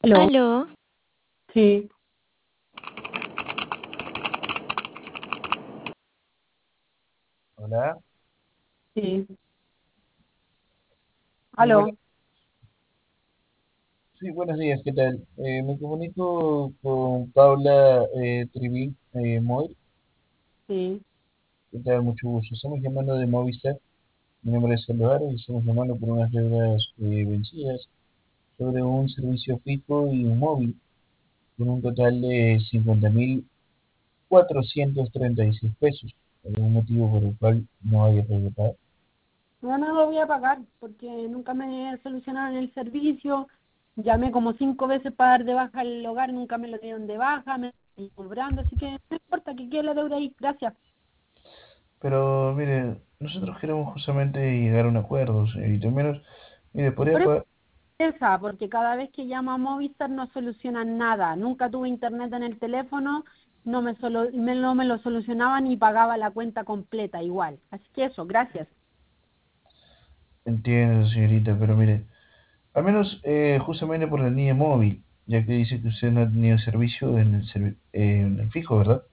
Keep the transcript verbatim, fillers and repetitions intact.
Aló, Aló, sí, Hola, sí, sí, bueno, aló, sí, buenos días, ¿qué tal? Eh, me comunico con Paula eh, Trivi eh, Moy. sí. ¿Qué tal? Mucho gusto. Estamos llamando de Movistar. Mi nombre es Salvador y estamos llamando por unas deudas eh, vencidas sobre un servicio fijo y un móvil con un total de cincuenta mil cuatrocientos treinta y seis pesos. ¿Algún motivo por el cual no haya podido pagar? No, no lo voy a pagar porque nunca me solucionaron el servicio. Llamé como cinco veces para dar de baja el hogar, nunca me lo dieron de baja, me estoy cobrando, así que no importa que quede la deuda ahí, gracias. Pero mire, nosotros queremos justamente llegar a un acuerdo, señorita. Al menos, mire, podría Por eso pagar. esa, porque cada vez que llamo a Movistar no solucionan nada. Nunca tuve internet en el teléfono, no me, solo, me- no me lo solucionaban y pagaba la cuenta completa igual. Así que eso, gracias. Entiendo, señorita, pero mire. Al menos eh, justamente por la línea móvil, ya que dice que usted no ha tenido servicio en el, servi- eh, en el fijo, ¿verdad?